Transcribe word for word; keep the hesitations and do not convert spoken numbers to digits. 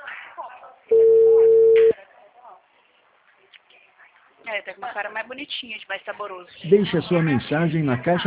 É, tá com uma cara mais bonitinha, de mais saboroso. Deixe a sua mensagem na caixa